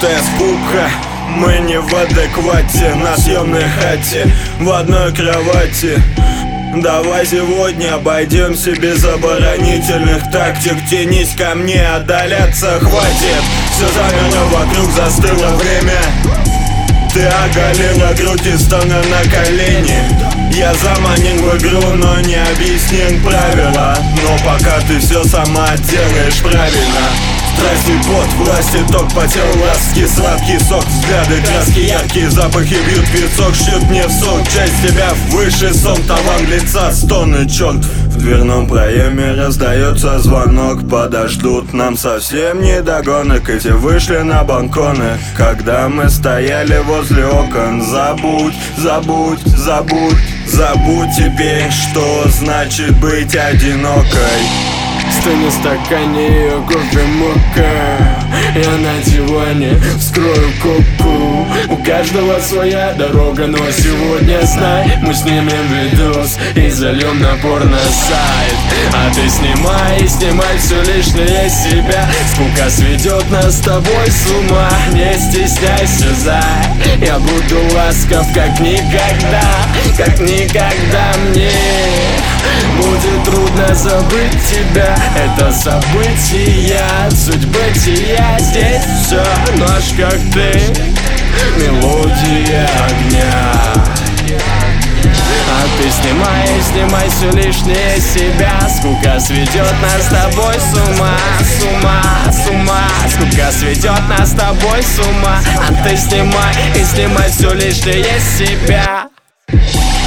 Чистая скука, мы не в адеквате. На съемной хате, в одной кровати. Давай сегодня обойдемся без оборонительных тактик. Тянись ко мне, отдаляться хватит. Все замерло вокруг, застыло время. Ты оголила грудь и стала на колени. Я заманен в игру, но не объяснен правила. Но пока ты все сама делаешь правильно. Страсть и пот, власть и ток, по телу ласки, сладкий сок, взгляды, краски, яркие запахи бьют в висок, шьют мне в сок, часть тебя выше сон, талант лица, стоны, черт. В дверном проеме раздается звонок, подождут нам совсем не до гонок. Эти вышли на балконы, когда мы стояли возле окон. Забудь, забудь, забудь, забудь теперь, что значит быть одинокой. Стой на стакане, ее кофемока. Я на диване вскрою коку. У каждого своя дорога, но сегодня знай, мы снимем видос и зальем на порно-сайт. А ты снимай и снимай все лишнее себя. Скука сведет нас с тобой с ума. Не стесняйся, зай. Я буду ласков как никогда. Как никогда мне будет трудно забыть тебя. Это события, суть бытия. Здесь все наш, как ты, мелодия огня. А ты снимай все лишнее себя. Скука сведет нас с тобой с ума, с ума, с ума. Скука сведет нас с тобой с ума. А ты снимай все лишнее себя.